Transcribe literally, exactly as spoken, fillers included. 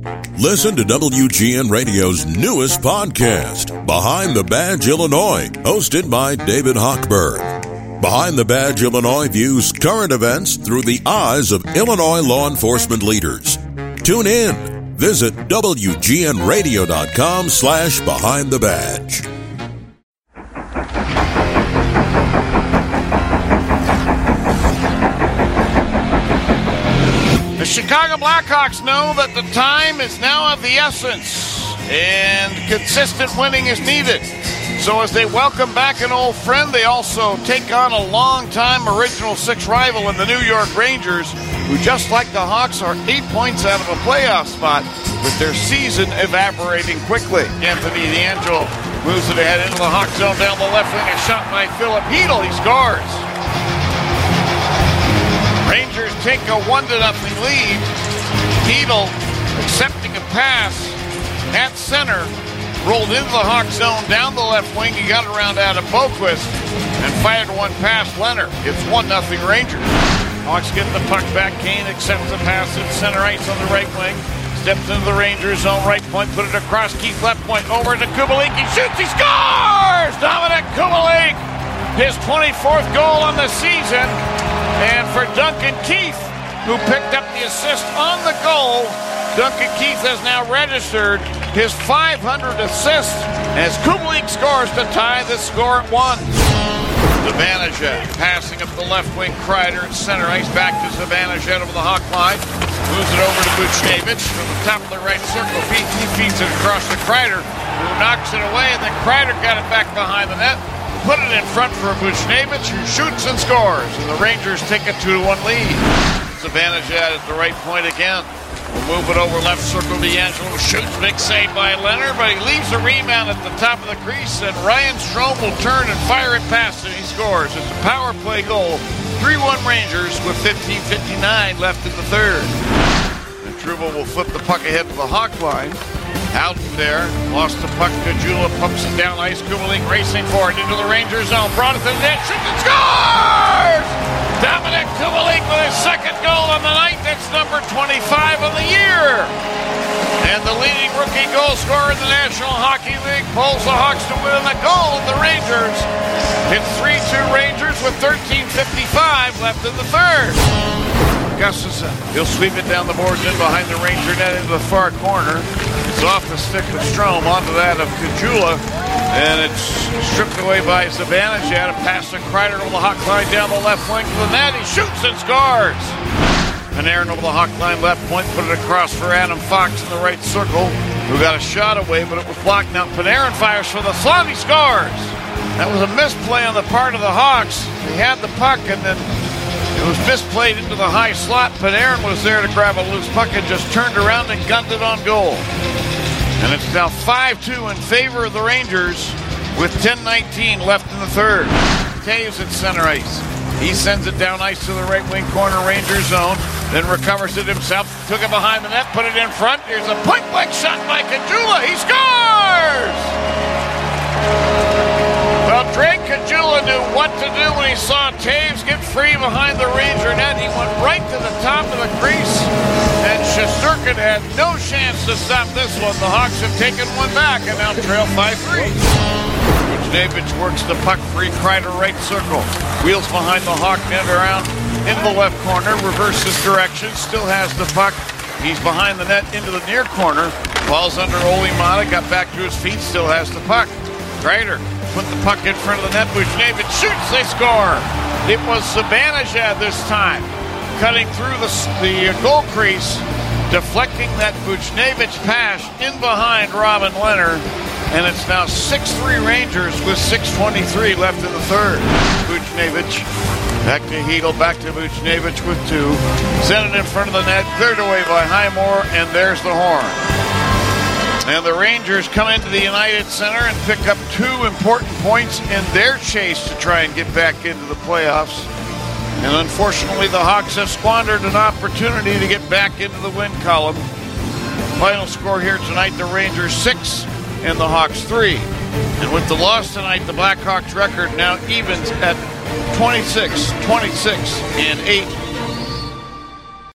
Listen to W G N Radio's newest podcast, Behind the Badge Illinois, hosted by David Hochberg. Behind the Badge Illinois views current events through the eyes of Illinois law enforcement leaders. Tune in. Visit W G N radio dot com slash behind the badge. The Chicago Blackhawks know that the time is now of the essence and consistent winning is needed. So as they welcome back an old friend, they also take on a long-time Original Six rival in the New York Rangers, who just like the Hawks are eight points out of a playoff spot with their season evaporating quickly. Anthony DeAngelo moves it ahead into the Hawk zone down the left wing. A shot by Philip Hedl. He scores. Rangers take a one to nothing lead. Hedl accepting a pass at center, rolled into the Hawk zone down the left wing. He got around Adam Boquist and fired one past Leonard. It's one nothing Rangers. Hawks get the puck back. Kane accepts the pass at center ice on the right wing. Steps into the Rangers zone, right point, put it across Keith left point, over to Kubalik. He shoots, he scores! Dominic Kubalik, his twenty-fourth goal on the season. And for Duncan Keith, who picked up the assist on the goal, Duncan Keith has now registered his five hundredth assist as Kubalik scores to tie the score at one. Zibanejad passing up the left wing. Kreider at center ice, back to Zibanejad over the Hawk line. Moves it over to Buchnevich from the top of the right circle. He feeds it across to Kreider, who knocks it away, and then Kreider got it back behind the net. Put it in front for Buchnevich, who shoots and scores. And the Rangers take a two to one lead. Zibanejad at the right point again. We'll move it over left circle. DeAngelo shoots. Big save by Leonard, but he leaves a rebound at the top of the crease, and Ryan Strome will turn and fire it past him. He scores. It's a power play goal. three one Rangers with fifteen fifty-nine left in the third. And Trouba will flip the puck ahead to the Hawk line. Out there, lost the puck. Caggiula pumps it down ice. Kubalik racing for it into the Rangers zone. Brought it to the net. Shoots and scores! Dominic Kubalik with his second goal on the night. That's number twenty-five of the year. And the leading rookie goal scorer in the National Hockey League pulls the Hawks to win the goal of the Rangers. It's three two Rangers with thirteen fifty-five left in the third. Gustafsson, he'll sweep it down the boards in behind the Ranger net into the far corner. It's off the stick of Strome onto that of Caggiula, and it's stripped away by Zibanejad. A pass to Kreider over the Hawk line down the left wing to the net. He shoots and scores. Panarin over the Hawk line left point, put it across for Adam Fox in the right circle, who got a shot away, but it was blocked. Now Panarin fires for the slot. He scores. That was a misplay on the part of the Hawks. They had the puck, and then it was misplayed into the high slot. Panarin was there to grab a loose puck and just turned around and gunned it on goal. And it's now five two in favor of the Rangers with ten nineteen left in the third. Taves at center ice. He sends it down ice to the right wing corner Ranger zone, then recovers it himself, took it behind the net, put it in front. Here's a point-blank shot by Caggiula. He scores! Well, Drake Caggiula knew what to do when he saw Taves get free behind the Ranger net. He went right to the top of the crease, and Shesterkin had no chance to stop this one. The Hawks have taken one back and now trail five three. Buchnevich works the puck free. Kreider right circle. Wheels behind the Hawk net around into the left corner. Reverses direction. Still has the puck. He's behind the net into the near corner. Falls under Olli Maatta. Got back to his feet. Still has the puck. Kreider put the puck in front of the net. Buchnevich shoots. They score. It was Zibanejad this time, cutting through the, the goal crease, deflecting that Buchnevich pass in behind Robin Leonard. And it's now six three Rangers with six twenty-three left in the third. Buchnevich back to Hedl, back to Buchnevich with two. Sent it in front of the net, cleared away by Highmore, and there's the horn. And the Rangers come into the United Center and pick up two important points in their chase to try and get back into the playoffs. And unfortunately, the Hawks have squandered an opportunity to get back into the win column. Final score here tonight, the Rangers six and the Hawks three. And with the loss tonight, the Blackhawks record now evens at twenty-six, twenty-six, and eight.